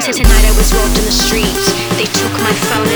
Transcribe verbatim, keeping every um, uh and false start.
Tonight I was robbed in the street. They took my phone